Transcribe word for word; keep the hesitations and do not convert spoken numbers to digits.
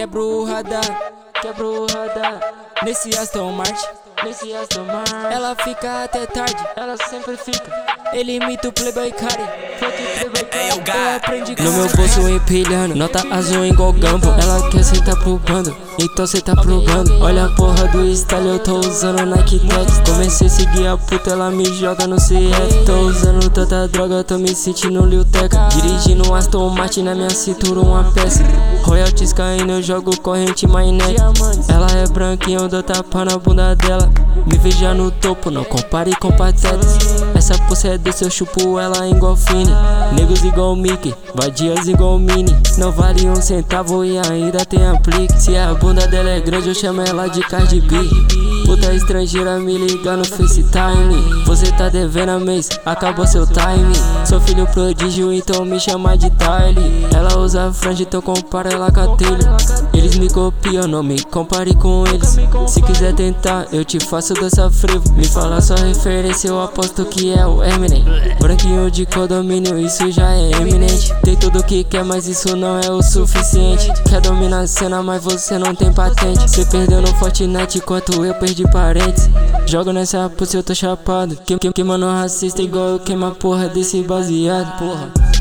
quebro o radar, quebro o radar. Nesse Aston Martin, nesse Aston Martin. Ela fica até tarde, ela sempre fica. Ele imita o Playboy Cardi. Eu aprendi no meu bolso empilhando, nota azul igual Gambo. Ela quer sentar pro bando, então cê tá pro bando. Olha a porra do style, eu tô usando Nike Tech. Comecei a seguir a puta, ela me joga no C F. Tô usando tanta droga, tô me sentindo Lil Tecca. Dirigindo um Aston Martin, na minha cintura uma peça. Royalties caindo, eu jogo corrente Mainnet. Ela é branquinha, eu dou tapa na bunda dela. Me veja no topo, não compare com patetas. Essa puça é doce, eu chupo ela igual Fini. Negros igual Mickey, vadias igual Mini. Não vale um centavo e ainda tem aplique. Se a bunda dela é grande, eu chamo ela de Cardi B. Puta estrangeira me liga no FaceTime. Você tá devendo a mês, acabou seu time. Sou filho prodígio, então me chama de Tylee. Ela usa franja, então compara ela com a telha. Eles me copiam, não me compare com eles. Se quiser tentar, eu te faço dança frevo. Me fala sua referência, eu aposto que é o Eminem. Branquinho de condomínio, isso já é eminente. Tem tudo o que quer, mas isso não é o suficiente. Quer dominar a cena, mas você não tem patente. Cê perdeu no Fortnite enquanto eu perdi parentes. Jogo nessa pussy, eu tô chapado. Que, que, que mano racista igual eu queima a porra desse baseado. Porra.